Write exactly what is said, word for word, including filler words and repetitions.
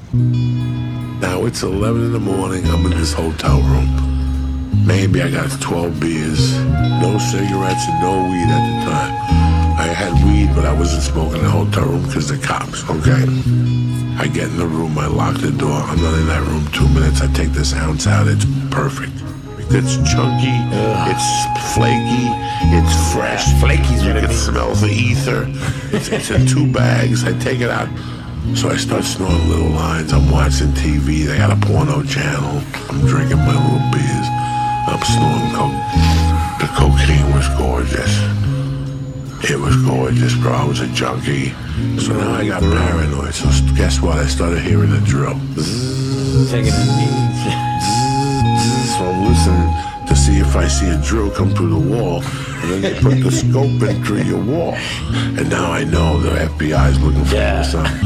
Now it's eleven in the morning, I'm in this hotel room. Maybe I got twelve beers, no cigarettes and no weed at the time. I had weed, but I wasn't smoking in the hotel room because the cops, okay? I get in the room, I lock the door, I'm not in that room two minutes, I take this ounce out, it's perfect. It's chunky, Ugh. It's flaky, it's fresh. Flaky's you what it can means. smell the ether. It's, it's in two bags, I take it out. So I start snorting little lines, I'm watching T V, they got a porno channel, I'm drinking my little beers, I'm snorting coke. The cocaine was gorgeous. It was gorgeous, bro. I was a junkie. So now I got paranoid. So guess what? I started hearing the drill. Taking it easy. So I'm listening to see if I see a drill come through the wall. And then they put the scope in through your wall. And now I know the F B I is looking for Yeah. something.